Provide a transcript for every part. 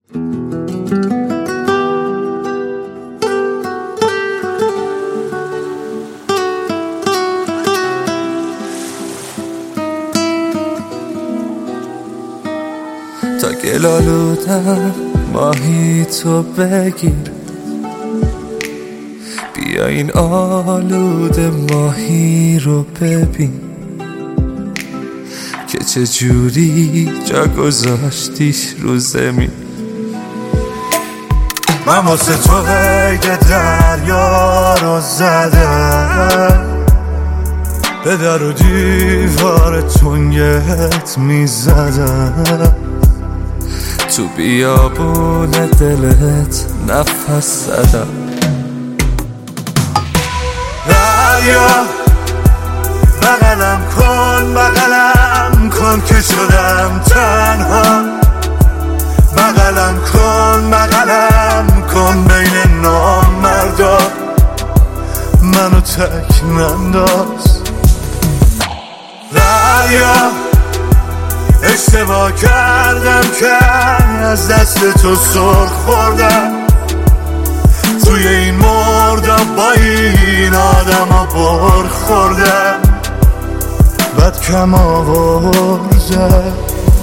تا گل آلودم ماهی تو بگیر، بیا این آلوده ماهی رو ببین که چه جوری جا گذاشتیش رو زمین. من واسه تو قید دریا رو زدم، به در و دیوار تنگت میزدم، تو بیابون دلت نفس زدم. دریا بغلم کن که شدم تنها، بغلم کن بین نامردا، منو تک ننداز. دریا اشتباه کردم که از دست تو سر خوردم، توی این مردم با این آدم ها بر خوردم، بد کم آوردم.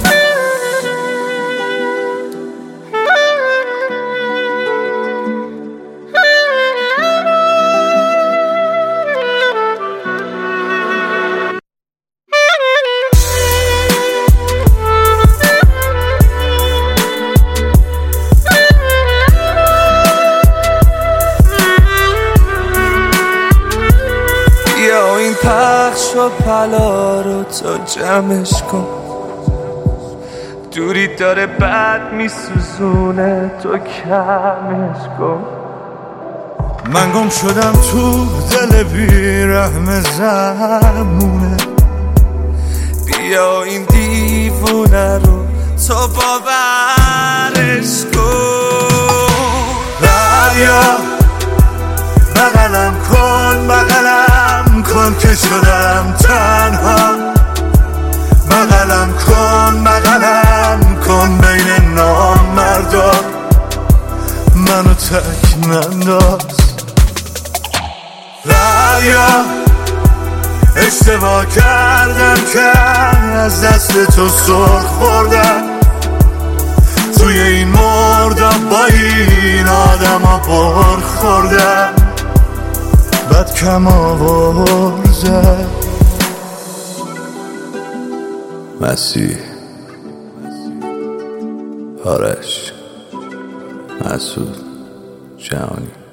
یا این پخش و پلا رو تو جمعش کن، دوری داره بد میسوزونه تو کمش کن. من گم شدم تو دل بیرحم زمونه، بیا این دیوونه رو تو باورش کن. دریا بغلم کن که شدم تنها، بغلم کن بین نامردا، منو تک ننداز. دریا اشتباه کردم که از دست تو سر خوردم، توی این مردم با این آدم ها بر خوردم، بد کم آورزه. مسیح، آرش، مسعود، جهانی.